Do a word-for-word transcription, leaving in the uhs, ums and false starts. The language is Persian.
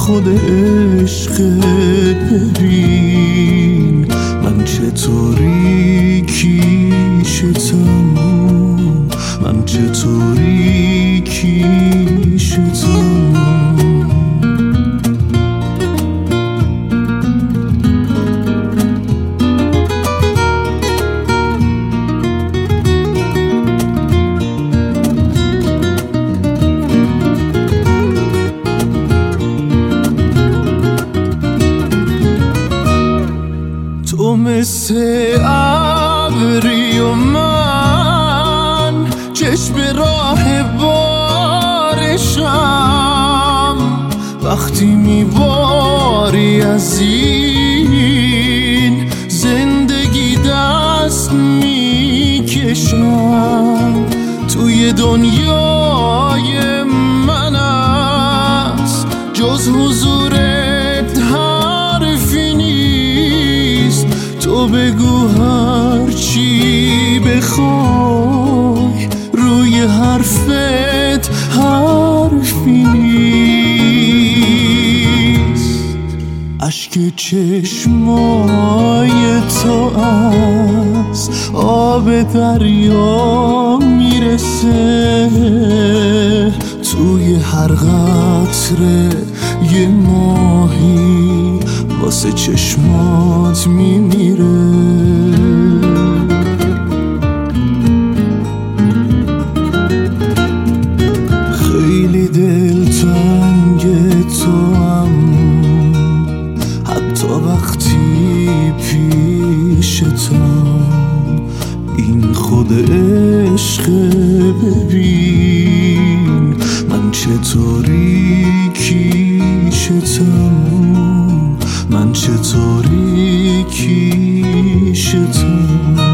خود عشق. ببین من چطوری کیشتم، من چطوری کیشتم. تو مثل ابری و من چشم راه بارشم، وقتی میباری از این زندگی دست میکشم. توی دنیای من است جز حضورت حرفی نیست. تو بگو هر چی بخوای، روی حرفت حرفی نیست. اشک چشمای تو از آب دریا میرسه، توی هر قطره یه ماهی واسه چشمات میمیره. خیلی دلتنگ تو هم، حتی وقتی پیشتم. این خود عشق. ببین من چطوری کیشتم، من چطوری کیشتم.